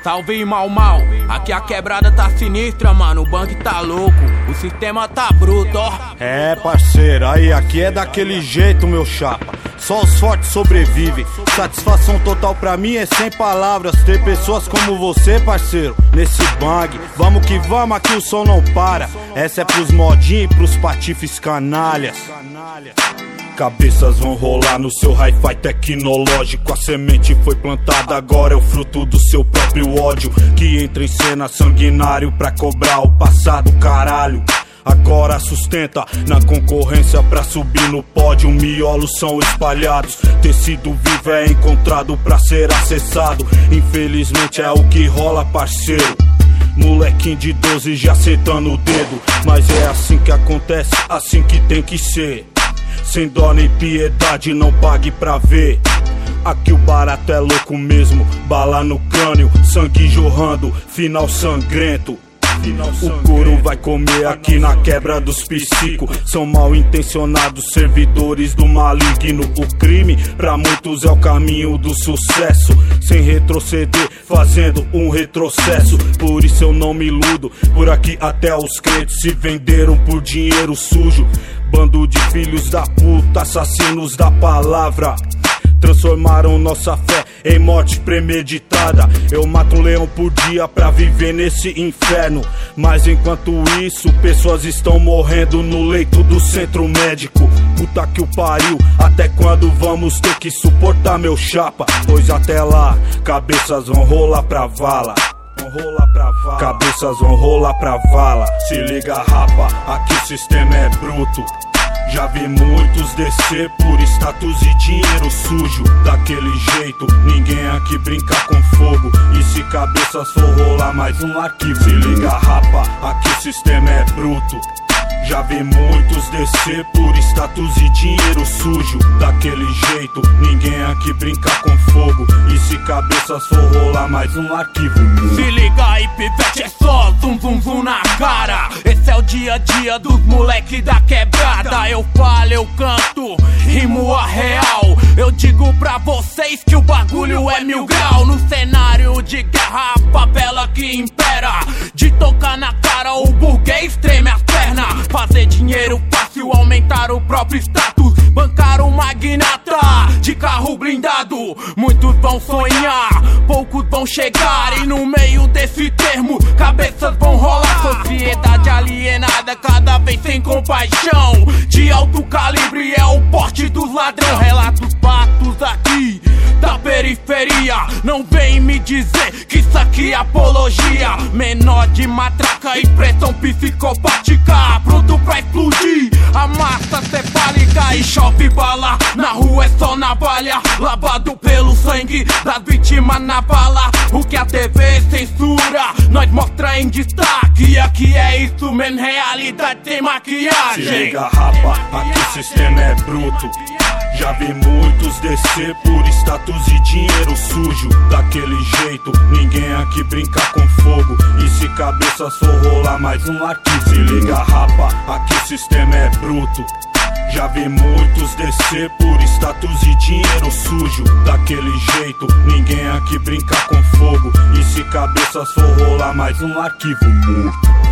Salve mal, aqui a quebrada tá sinistra, mano, o bang tá louco, o sistema tá bruto, ó. É, parceiro, aí aqui é daquele jeito, meu chapa. Só os fortes sobrevivem. Satisfação total pra mim é sem palavras ter pessoas como você, parceiro, nesse bang. Vamos que vamos, aqui o som não para. Essa é pros modinhos e pros patifes canalhas. Cabeças vão rolar no seu hi-fi tecnológico. A semente foi plantada, agora é o fruto do seu próprio ódio, que entra em cena sanguinário pra cobrar o passado, caralho. Agora sustenta na concorrência pra subir no pódio. Miolos são espalhados, tecido vivo é encontrado pra ser acessado. Infelizmente é o que rola, parceiro. Molequinho de 12 já sentando o dedo, mas é assim que acontece, assim que tem que ser. Sem dó nem piedade, não pague pra ver. Aqui o barato é louco mesmo, bala no crânio, sangue jorrando, final sangrento. O couro vai comer aqui na quebra dos psico. São mal intencionados, servidores do maligno. O crime pra muitos é o caminho do sucesso, sem retroceder, fazendo um retrocesso. Por isso eu não me iludo, por aqui até os crentes se venderam por dinheiro sujo. Bando de filhos da puta, assassinos da palavra, transformaram nossa fé em morte premeditada. Eu mato um leão por dia pra viver nesse inferno, mas enquanto isso pessoas estão morrendo no leito do centro médico. Puta que o pariu, até quando vamos ter que suportar, meu chapa? Pois até lá, cabeças vão rolar pra vala. Cabeças vão rolar pra vala. Se liga, rapa, aqui o sistema é bruto. Já vi muitos descer por status e dinheiro sujo. Daquele jeito, ninguém aqui brinca com fogo. E se cabeças for rolar mais um arquivo, se liga, rapa, aqui o sistema é bruto. Já vi muitos descer por status e dinheiro sujo. Daquele jeito, ninguém aqui brinca com fogo. E se cabeças for rolar mais um arquivo. Se liga aí, pivete, é só zum zum zum na cara. Esse é o dia a dia dos moleque da quebrada. Eu falo, eu canto, rimo a real. Eu digo pra vocês que o bagulho é 1000 grau. No cenário de guerra, a favela que impera. De tocar na cara, o burguês treme as pernas. Fazer dinheiro fácil, aumentar o próprio status. Bancar um magnata de carro blindado. Muitos vão sonhar, poucos vão chegar. E no meio desse termo, cabeças vão rolar. Sociedade alienada, cada vez sem compaixão. De alto calibre é o porte dos ladrão. Relatos fatos aqui da periferia. Não vem me dizer que isso aqui é apologia. Menor de matraca e pressão psicopática, pronto pra explodir a massa cefálica. E chove bala, na rua é só navalha. Lavado pelo sangue das vítimas na bala. O que a TV censura, nós mostra em destaque. E aqui é isso mesmo, realidade sem maquiagem. Se liga, rapa, aqui o sistema é bruto. Já vi muitos descer por status e dinheiro sujo. Daquele jeito, ninguém aqui brinca com fogo. E se cabeças for rolar mais um arquivo, se liga, rapa, aqui o sistema é bruto. Já vi muitos descer por status e dinheiro sujo. Daquele jeito, ninguém aqui brinca com fogo. E se cabeças for rolar mais um arquivo morto.